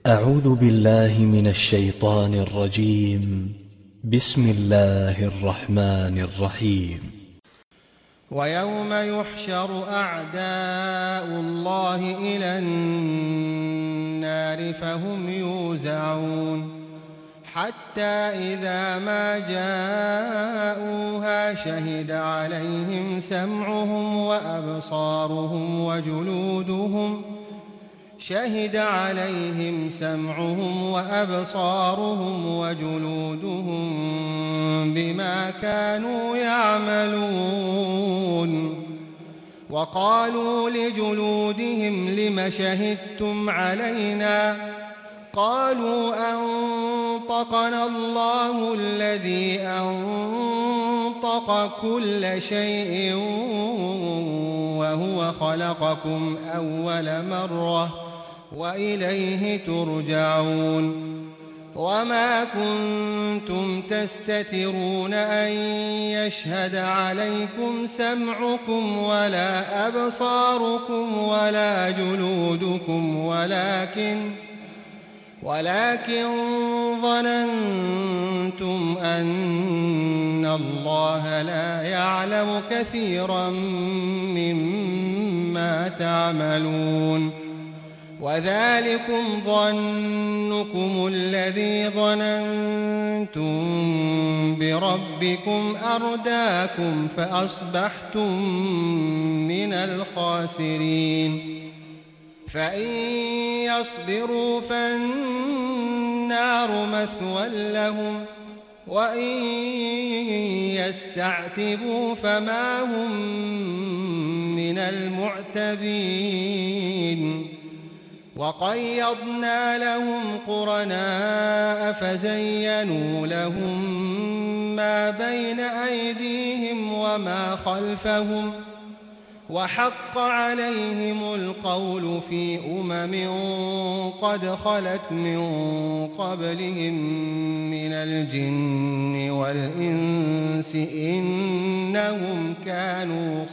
أعوذ بالله من الشيطان الرجيم. بسم الله الرحمن الرحيم. ويوم يحشر أعداء الله إلى النار فهم يوزعون حتى إذا ما جاءوها شهد عليهم سمعهم وأبصارهم وجلودهم بما كانوا يعملون. وقالوا لجلودهم لم شهدتم علينا؟ قالوا أنطقنا الله الذي أنطق كل شيء وهو خلقكم أول مرة وإليه ترجعون. وما كنتم تستترون أن يشهد عليكم سمعكم ولا أبصاركم ولا جلودكم ولكن ظننتم أن الله لا يعلم كثيرا مما تعملون. وذلكم ظنكم الذي ظننتم بربكم أرداكم فأصبحتم من الخاسرين. فإن يصبروا فالنار مثوى لهم وإن يستعتبوا فما هم من المعتبين. وقيضنا لهم قرناء فزينوا لهم ما بين أيديهم وما خلفهم وحق عليهم القول في قد خلت من قبلهم من الجن والإنس إنهم كانوا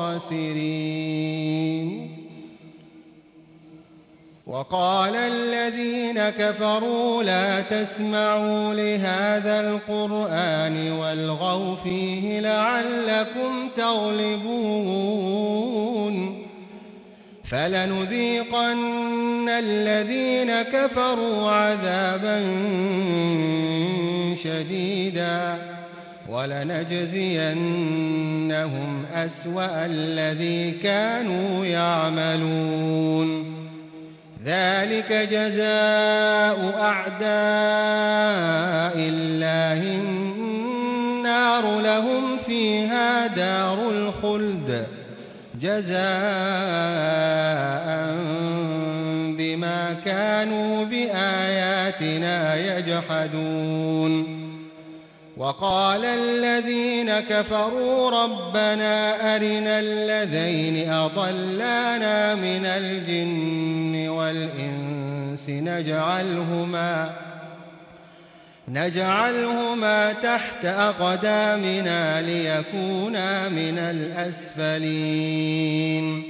خاسرين. وقال الذين كفروا لا تسمعوا لهذا القرآن والغوا فيه لعلكم تغلبون. فلنذيقن الذين كفروا عذابا شديدا ولنجزينهم أسوأ الذي كانوا يعملون. ذلك جزاء أعداء الله النار لهم فيها دار الخلد جزاء بما كانوا بآياتنا يجحدون. وقال الذين كفروا ربنا أرنا الذين أضلانا من الجن والإنس نجعلهما تحت أقدامنا ليكونا من الأسفلين.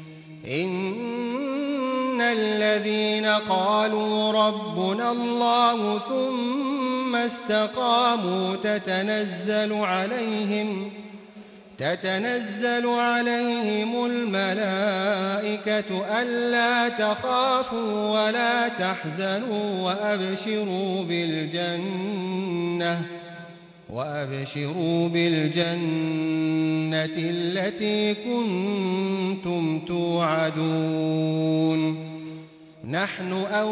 إن الذين قالوا ربنا الله ثم استقاموا تتنزل عليهم الملائكة ألا تخافوا ولا تحزنوا وأبشروا بالجنة التي كنتم توعدون. نحن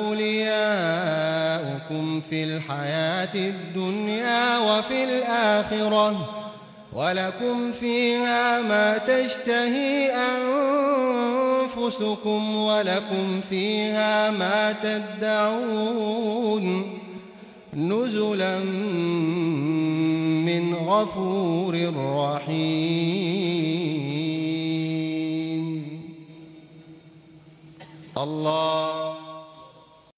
أولياؤكم في الحياة الدنيا وفي الآخرة ولكم فيها ما تشتهي أنفسكم ولكم فيها ما تدعون نزلا من غفور رحيم. الله